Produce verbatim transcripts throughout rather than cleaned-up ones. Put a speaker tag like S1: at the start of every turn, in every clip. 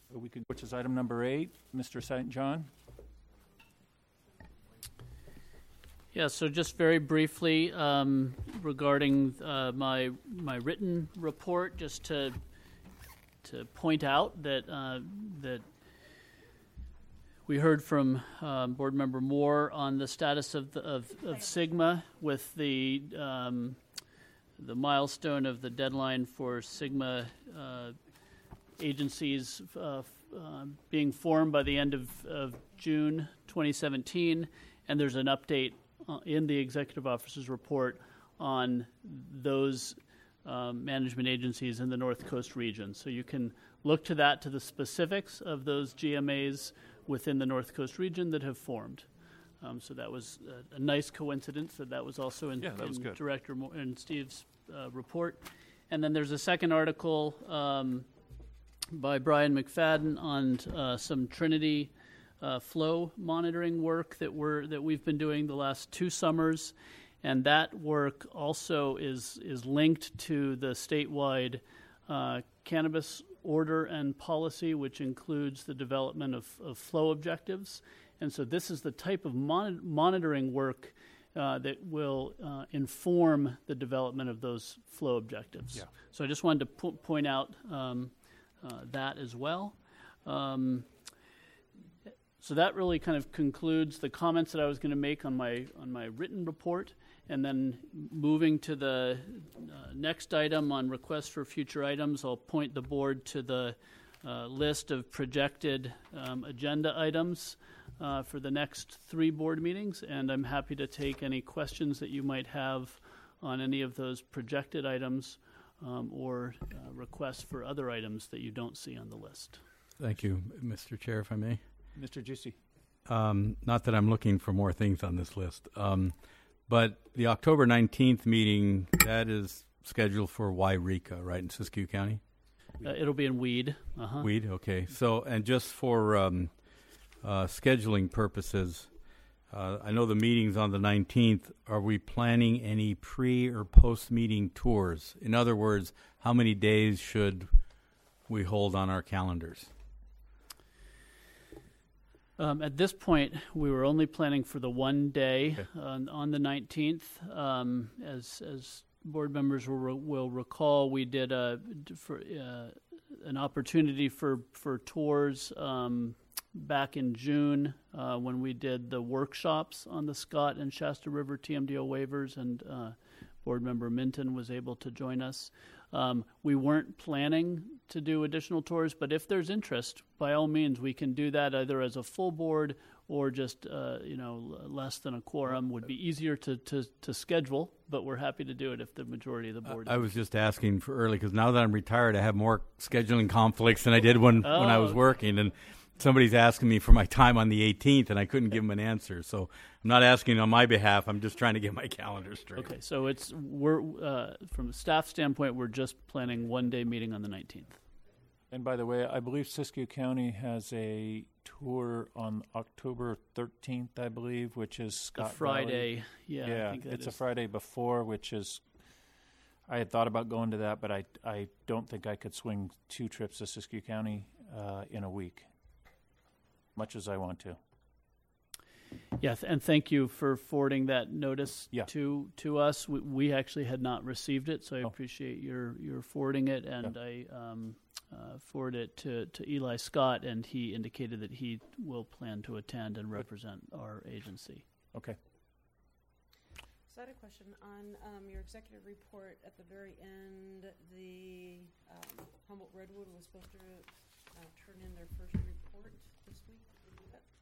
S1: We could, which is item number eight, Mister Saint John.
S2: Yeah, so just very briefly um, regarding uh, my my written report, just to to point out that uh, that we heard from um, Board Member Moore on the status of the, of, of Sigma with the um, the milestone of the deadline for Sigma uh, agencies uh, uh, being formed by the end of, of June twenty seventeen, and there's an update uh, in the Executive Officer's report on those um, management agencies in the North Coast region. So you can look to that, to the specifics of those G M As within the North Coast region that have formed. Um, so that was a, a nice coincidence that that was also in,
S1: yeah, that was
S2: in
S1: good.
S2: Director Mo- in Steve's uh, report. And then there's a second article um, by Brian McFadden on uh, some Trinity uh, flow monitoring work that we're that we've been doing the last two summers, and that work also is is linked to the statewide uh, cannabis order and policy, which includes the development of, of flow objectives. And so this is the type of mon- monitoring work uh, that will uh, inform the development of those flow objectives.
S1: Yeah.
S2: So I just wanted to po- point out um, uh, that as well. Um, so that really kind of concludes the comments that I was going to make on my on my written report. And then moving to the uh, next item on requests for future items, I'll point the board to the uh, list of projected um, agenda items uh, for the next three board meetings, and I'm happy to take any questions that you might have on any of those projected items um, or uh, requests for other items that you don't see on the list.
S3: Thank you, Mister Chair, if I may.
S1: Mister Juicy.
S3: Um, not that I'm looking for more things on this list. Um, But the October nineteenth meeting, that is scheduled for Wairika, right, in Siskiyou County?
S2: Uh, it'll be in Weed. Uh-huh.
S3: Weed, okay. So, and just for um, uh, scheduling purposes, uh, I know the meeting's on the nineteenth. Are we planning any pre- or post-meeting tours? In other words, how many days should we hold on our calendars?
S2: Um, at this point, we were only planning for the one day
S3: Okay.
S2: on, on the nineteenth. Um, as as board members will, re- will recall, we did a for uh, an opportunity for for tours um, back in June uh, when we did the workshops on the Scott and Shasta River T M D O waivers, and uh, board member Minton was able to join us. Um, we weren't planning to do additional tours, but if there's interest, by all means, we can do that either as a full board or just, uh, you know, l- less than a quorum. Would be easier to, to, to schedule, but we're happy to do it if the majority of the board.
S3: I was just asking for early because now that I'm retired, I have more scheduling conflicts than I did when,
S2: Oh.
S3: when I was working. And somebody's asking me for my time on the eighteenth, and I couldn't give them an answer. So I'm not asking on my behalf. I'm just trying to get my calendar straight.
S2: Okay, so it's we're uh, from a staff standpoint, we're just planning one day meeting on the nineteenth.
S1: And by the way, I believe Siskiyou County has a tour on October thirteenth, I believe, which is
S2: The
S1: Scott
S2: Friday,
S1: Valley.
S2: yeah,
S1: Yeah,
S2: I think that
S1: it's
S2: is.
S1: a Friday before, which is, I had thought about going to that, but I, I don't think I could swing two trips to Siskiyou County uh, in a week, much as I want to.
S2: Yeah, th- and thank you for forwarding that notice
S1: Yeah.
S2: to to us. We, we actually had not received it, so I
S1: Oh.
S2: appreciate your your forwarding it, and I um, uh, forwarded it to, to Eli Scott, and he indicated that he will plan to attend and represent our agency.
S1: Okay.
S4: So I had a question on um, your executive report at the very end. The um, Humboldt Redwood was supposed to uh, turn in their first report this week. Did you do that?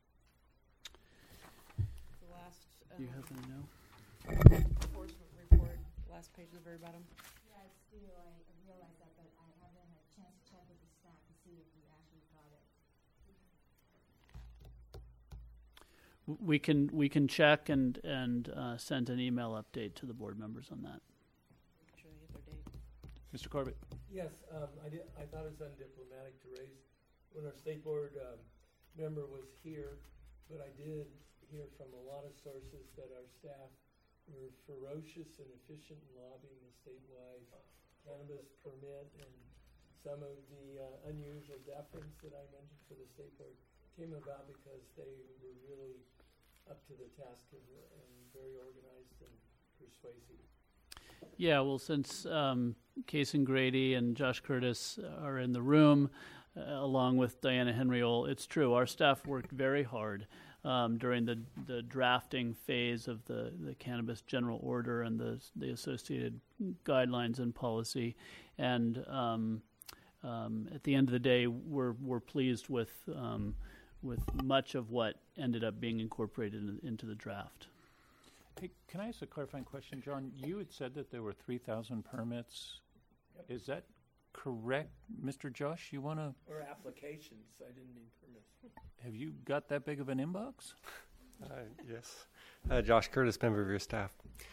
S4: The last um,
S2: Do you happen to know?
S4: enforcement report, last page at the very bottom.
S5: Yeah, I still, I realize that, but I haven't had a chance to check with the staff to see if we actually got it.
S2: W- We can we can check and and uh, send an email update to the board members on that.
S4: Make sure they get their date.
S1: Mister Corbett.
S6: Yes, um, I did, I thought it was undiplomatic to raise when our state board, um, member was here, but I did hear from a lot of sources that our staff were ferocious and efficient in lobbying the statewide cannabis permit and some of the uh, unusual deference that I mentioned for the state board came about because they were really up to the task and, and very organized and persuasive.
S2: Yeah, well, since um, Kason Grady and Josh Curtis are in the room, uh, along with Diana Henriol, it's true. Our staff worked very hard um, during the, the drafting phase of the, the Cannabis General Order and the the associated guidelines and policy. And um, um, at the end of the day, we're we're pleased with um, with much of what ended up being incorporated in, into the draft.
S1: Hey, can I ask a clarifying question, John? You had said that there were three thousand permits.
S6: Yep.
S1: Is that correct, Mister Josh? You want to,
S6: Or applications, I didn't mean permits.
S1: have you got that big of an inbox?
S7: Uh, yes. Uh, Josh Curtis, member of your staff.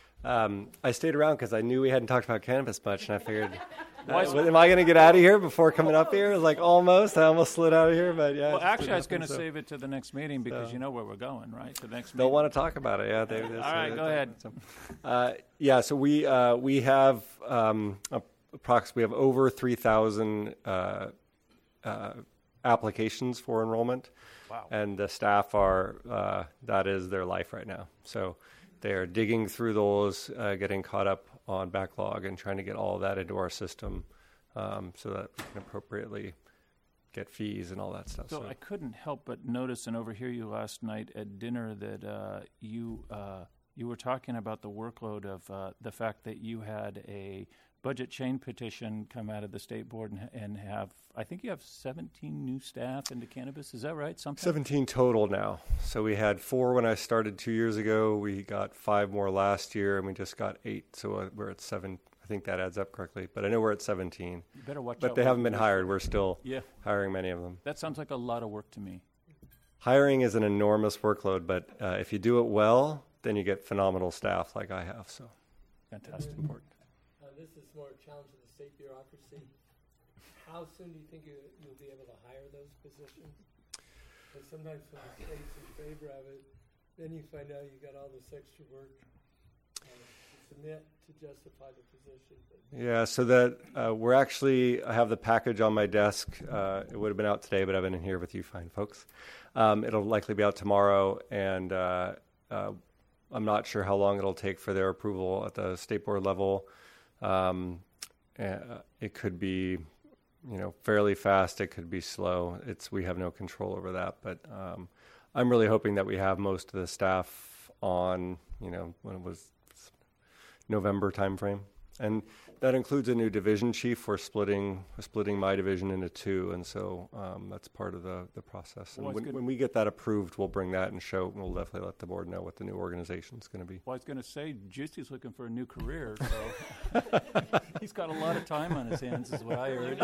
S7: Um, I stayed around because I knew we hadn't talked about cannabis much, and I figured, uh, am I going to get out of here before coming up here? It was like almost. I almost slid out of here, but yeah.
S1: Well,
S7: it just
S1: actually, I was
S7: didn't
S1: going to
S7: happen, so
S1: save it to the next meeting because
S7: So-
S1: you know where we're going, right? To the next
S7: They'll
S1: meeting.
S7: want to talk about it. Yeah. They, they
S1: All
S7: say
S1: right,
S7: that-
S1: go ahead.
S7: So, uh, yeah. So we uh, we have um, approx. We have over three thousand uh, uh, applications for enrollment.
S1: Wow.
S7: And the staff are, uh, that is their life right now. So they are digging through those, uh, getting caught up on backlog and trying to get all of that into our system um, so that we can appropriately get fees and all that stuff.
S1: So I couldn't help but notice and overhear you last night at dinner that uh, you uh, you were talking about the workload of uh, the fact that you had a budget chain petition come out of the state board and, and have, I think you have seventeen new staff into cannabis. Is that right? Something?
S7: seventeen total now. So we had four when I started two years ago. We got five more last year, and we just got eight. So uh, we're at seven. I think that adds up correctly. But I know we're at seventeen.
S1: You better watch out.
S7: But they
S1: what
S7: haven't
S1: you
S7: been
S1: wish
S7: hired.
S1: for.
S7: We're still
S1: Yeah,
S7: hiring many of them.
S1: that sounds like a lot of work to me.
S7: Hiring is an enormous workload, but uh, if you do it well, then you get phenomenal staff like I have. So
S1: Fantastic.
S7: important.
S6: Uh, this is more a challenge of the state bureaucracy. How soon do you think you, you'll be able to hire those positions? Because sometimes when the state's in favor of it, then you find out you got all this extra work uh, to submit to justify the position. But
S7: Yeah, so that uh, we're actually, I have the package on my desk. Uh, it would have been out today, but I've been in here with you fine folks. Um, it'll likely be out tomorrow, and uh, uh, I'm not sure how long it'll take for their approval at the state board level. Um, uh, it could be, you know, fairly fast. It could be slow. It's we have no control over that, but um, I'm really hoping that we have most of the staff on, you know, when it was November timeframe. And that includes a new division chief. We're splitting we're splitting my division into two, and so um, that's part of the, the process. And
S1: Well, it's
S7: when,
S1: good.
S7: when we get that approved, we'll bring that and show, and we'll definitely let the board know what the new organization is going to be.
S1: Well, I was going to say, Juicy's looking for a new career, so he's got a lot of time on his hands, is what I heard.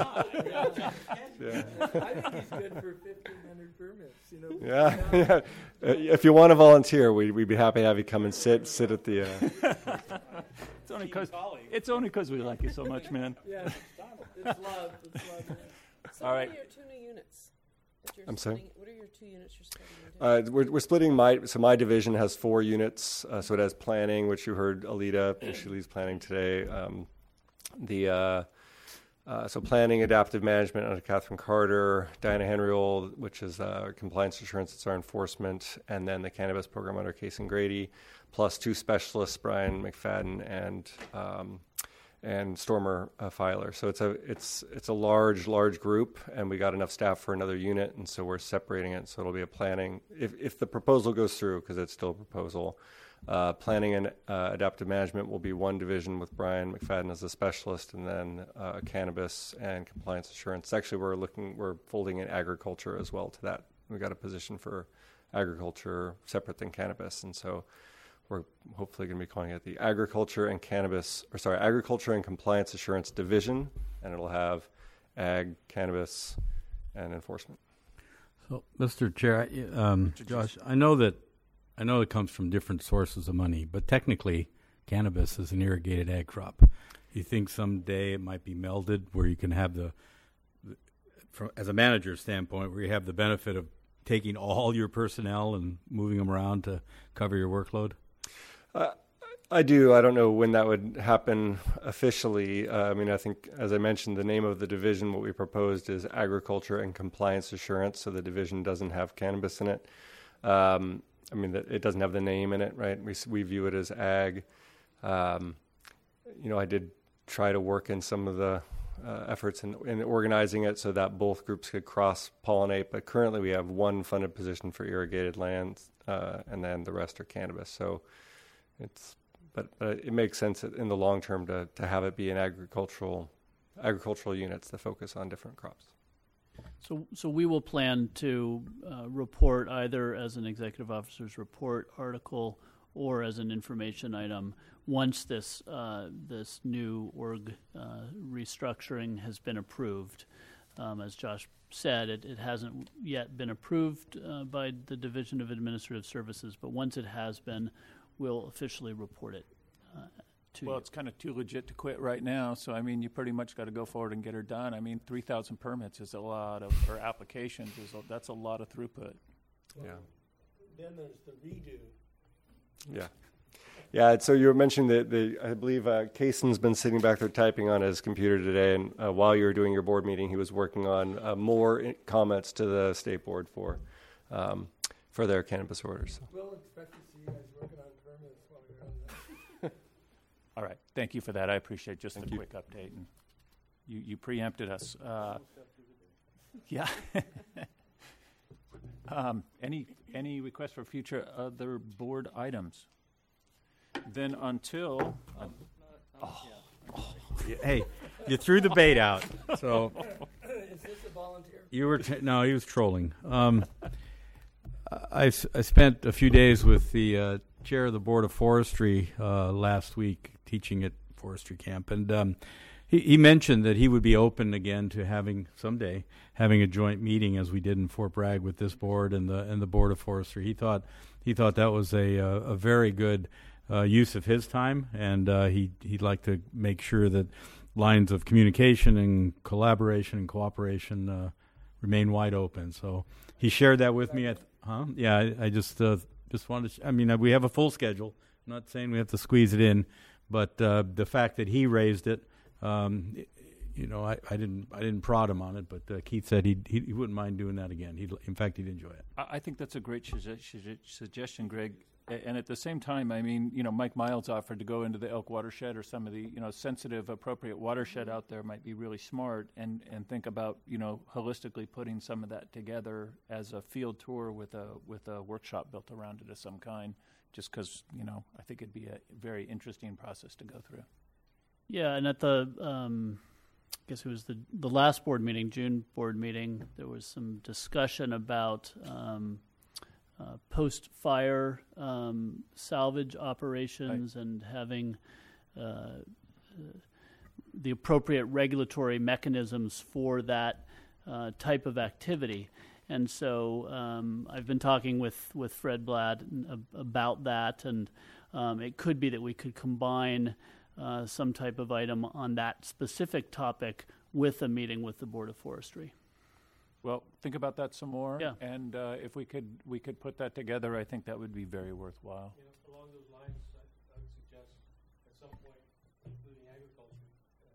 S7: Yeah.
S6: I think he's good for fifteen hundred permits, you know.
S7: Yeah, yeah. Uh, if you want to volunteer, we, we'd be happy to have you come and sit sit at the. Uh,
S1: It's only because it's only because we like you so much, man.
S6: Yeah, it's love, it's love. man.
S4: So
S1: All
S4: what
S1: right.
S4: are your two new units? that you're
S7: I'm sorry?
S4: splitting- What are your two units you're splitting into?
S7: Uh, we're, we're splitting my, so my division has four units. Uh, so it has planning, which you heard Alita, and she leads planning today. Um, the, uh, uh, so planning, adaptive management under Catherine Carter, Diana Henriol, which is uh, compliance assurance, it's our enforcement, and then the cannabis program under Kason Grady, plus two specialists, Brian McFadden and um, and Stormer uh, Filer. So it's a it's it's a large large group, and we got enough staff for another unit, and so we're separating it. So it'll be a planning if if the proposal goes through, because it's still a proposal. Uh, planning and uh, adaptive management will be one division with Brian McFadden as a specialist, and then uh, cannabis and compliance assurance. Actually, we're looking we're folding in agriculture as well to that. We got a position for agriculture separate than cannabis, and so. We're hopefully going to be calling it the Agriculture and Cannabis, or sorry, Agriculture and Compliance Assurance Division, and it'll have ag, cannabis, and enforcement.
S3: So, Mister Chair, I- um, Josh, I know that I know it comes from different sources of money, but technically, cannabis is an irrigated ag crop. You think someday it might be melded, where you can have the, the from, as a manager standpoint, where you have the benefit of taking all your personnel and moving them around to cover your workload?
S7: Uh, I do. I don't know when that would happen officially. Uh, I mean, I think, as I mentioned, the name of the division, what we proposed is Agriculture and Compliance Assurance, so the division doesn't have cannabis in it. Um, I mean, the, it doesn't have the name in it, right? We, we view it as ag. Um, you know, I did try to work in some of the uh, efforts in, in organizing it so that both groups could cross-pollinate, but currently we have one funded position for irrigated lands, uh, and then the rest are cannabis. So it's But, but it makes sense in the long term to, to have it be an agricultural agricultural units that focus on different crops.
S2: So, so we will plan to uh, report either as an executive officer's report article or as an information item once this uh, this new org uh, restructuring has been approved. Um, as Josh said, it, it hasn't yet been approved uh, by the Division of Administrative Services, but once it has been, we'll officially report it uh, to
S1: Well,
S2: you.
S1: it's kind of too legit to quit right now, so I mean, you pretty much got to go forward and get her done. I mean, three thousand permits is a lot of, or applications is a, that's a lot of throughput.
S6: Well,
S7: Yeah.
S6: Then there's the redo.
S7: Yeah. Yeah, so you were mentioning that the, I believe uh, Kaysen's been sitting back there typing on his computer today, and uh, while you were doing your board meeting, he was working on uh, more i- comments to the state board for um, for their cannabis orders. So.
S6: We'll expect to see you guys working on permits while you're on that.
S1: All right, thank you for that. I appreciate just
S7: Thank
S1: the
S7: you.
S1: quick update. And you, you preempted us. Uh, yeah. um, any any requests for future other board items? Then until uh,
S3: Hey, you threw the bait out. So
S6: Is this a volunteer?
S3: you were t- no, he was trolling. Um, I, s- I spent a few days with the uh, chair of the Board of Forestry uh, last week teaching at forestry camp, and um, he, he mentioned that he would be open again to having someday having a joint meeting as we did in Fort Bragg with this board and the and the Board of Forestry. He thought he thought that was a a, a very good uh, use of his time, and uh, he he'd like to make sure that lines of communication and collaboration and cooperation uh, remain wide open. So he shared that with me. At huh? Yeah, I, I just uh, just wanted. To sh- I mean, uh, we have a full schedule. I'm not saying we have to squeeze it in, but uh, the fact that he raised it, um, i- you know, I, I didn't I didn't prod him on it, but uh, Keith said he he wouldn't mind doing that again. He'd, in fact, he'd enjoy it.
S1: I I think that's a great sugge- sugge- suggestion, Greg. A- And at the same time, I mean, you know, Mike Miles offered to go into the Elk watershed or some of the, you know, sensitive, appropriate watershed out there might be really smart and, and think about, you know, holistically putting some of that together as a field tour with a with a workshop built around it of some kind, just because, you know, I think it'd be a very interesting process to go through.
S2: Yeah, and at the, um, I guess it was the the last board meeting, June board meeting, there was some discussion about um, uh, post-fire um, salvage operations and having uh, uh, the appropriate regulatory mechanisms for that uh, type of activity. And so um, I've been talking with, with Fred Blatt ab- about that, and um, it could be that we could combine uh, some type of item on that specific topic with a meeting with the Board of Forestry.
S1: Well, think about that some more.
S2: Yeah.
S1: And uh, if we could we could put that together, I think that would be very worthwhile.
S6: You know, along those lines, I, I would suggest at some point including agriculture. Uh,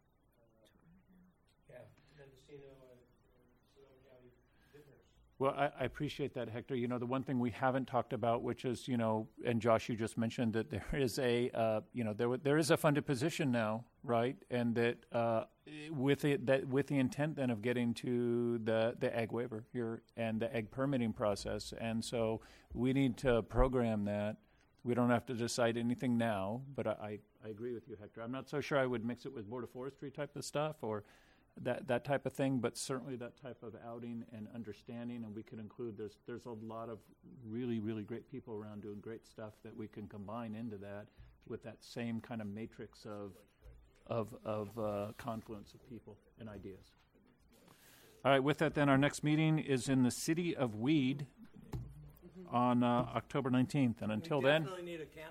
S6: uh, yeah, Mendocino and, and Sonoma County differs.
S1: Well, I, I appreciate that, Hector. You know, the one thing we haven't talked about, which is, you know, and Josh, you just mentioned that there is a, uh, you know, there there is a funded position now, right? And that uh, with it, that with the intent then of getting to the the ag waiver here and the ag permitting process, and so we need to program that. We don't have to decide anything now, but I, I, I agree with you, Hector. I'm not so sure I would mix it with Board of Forestry type of stuff or that that type of thing, but certainly that type of outing and understanding, and we could include, there's there's a lot of really, really great people around doing great stuff that we can combine into that with that same kind of matrix of of, of uh, confluence of people and ideas. All right, with that then, our next meeting is in the city of Weed on uh, October nineteenth, and until
S6: we
S1: then...
S6: definitely need a camp